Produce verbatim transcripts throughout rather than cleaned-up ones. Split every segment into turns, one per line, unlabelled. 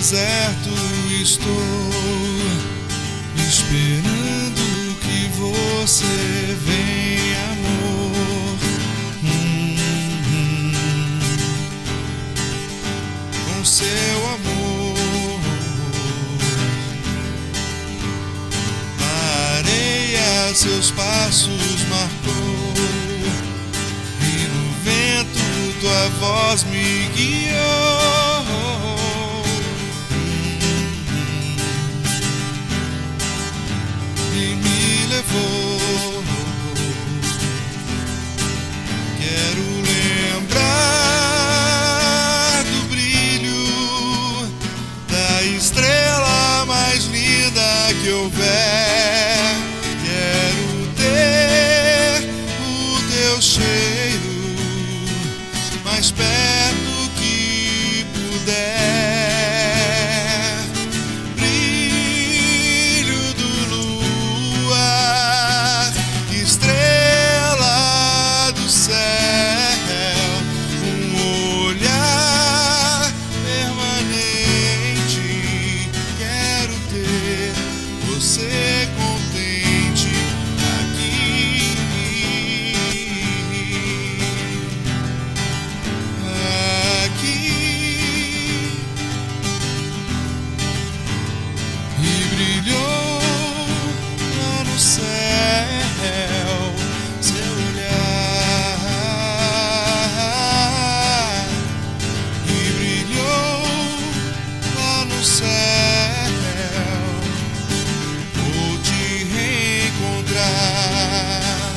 deserto estou, esperando que você venha, amor. Hum, hum. Com seu amor, a areia seus passos marcou, e no vento tua voz me guiou. Quero lembrar do brilho da estrela mais linda que houver. Quero ter o teu cheiro mais perto que puder. Brilho do luar, estrela do céu, um olhar permanente. Quero ter você contente aqui, aqui. E brilhou lá no céu seu olhar, e brilhou lá no céu. Vou te reencontrar.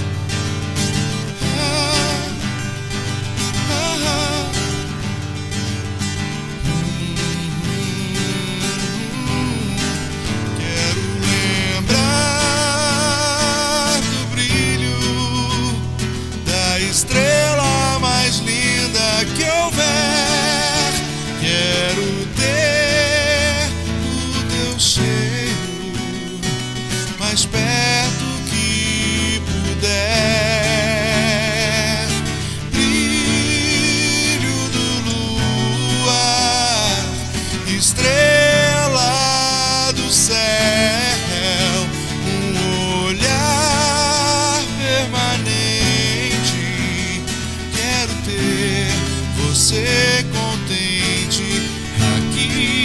Ah, ah, ah. Quero lembrar do brilho da estrela mais linda que houver. Quero ter o teu cheiro mais perto que puder. Brilho do luar, estrela do céu, um olhar permanente. Quero ter você contente aqui.